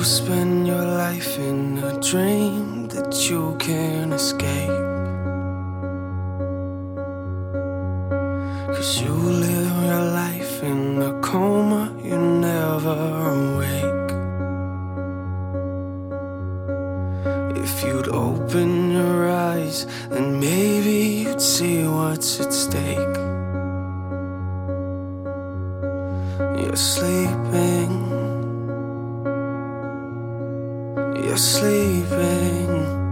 spend your life in a dream that you can't escape. 'Cause you live your life in a coma, you never awake. If you'd open your eyes, then maybe you'd see what's at stake. You're sleeping. You're sleeping.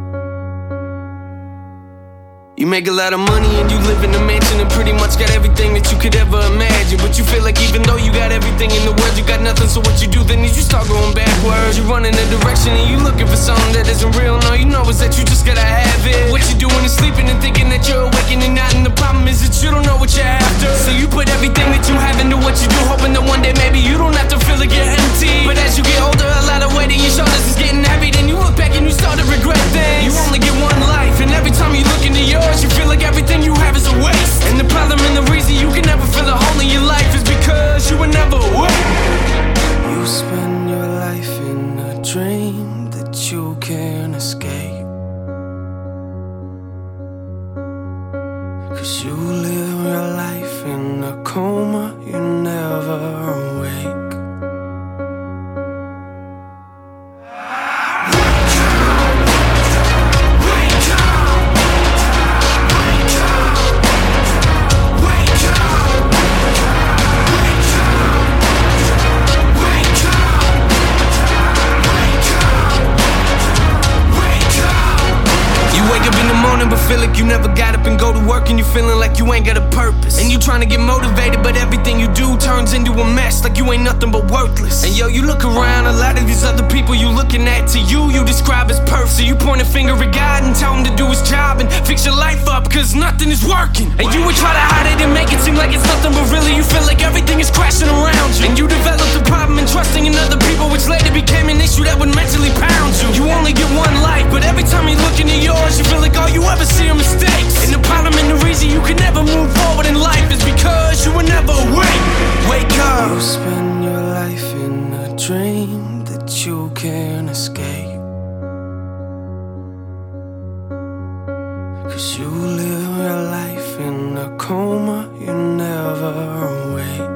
You make a lot of money and you live in a mansion and pretty much got everything that you could ever imagine. But you feel like even though you got everything in the world, you got nothing. So what you do then is you start going backwards. You run in a direction and you looking for something that isn't real. No, you know it's that you just gotta have it. What you doing is sleeping and thinking that you're awakening and not. And the problem is that you don't know what you're after. So you put everything that you have into what you do, hoping that one day maybe you don't have to feel like you're empty. But as you get older, a lot of weight on your shoulders is getting heavy. Then you look back and you start to regret things. You only get one life, and every time you look into yours, you feel like everything you have is a waste. And the problem and the reason you can never feel a hole in your life is because you were never awake. You spend your life in a dream that you can't escape. 'Cause you live your life in a coma, you never awake. But feel like you never got up and go to work, and you feeling like you ain't got a purpose. And you trying to get motivated, but everything you do turns into a mess, like you ain't nothing but worthless. And yo, you look around, a lot of these other people you looking at, to you describe as perfect. So you point a finger at God and tell him to do his job and fix your life up, 'cause nothing is working. And you would try to hide it and make it seem like it's nothing, but really you feel like everything is crashing around you. And you developed a problem in trusting in other people, which later became an issue that would mentally pound you. You only get one life, but every time you look into yours, you feel like all you ever see are mistakes. And the problem and the reason you can never move forward in life is because you were never awake. Wake up. You spend your life in a dream that you can't escape. 'Cause you live your life in a coma, you never awake.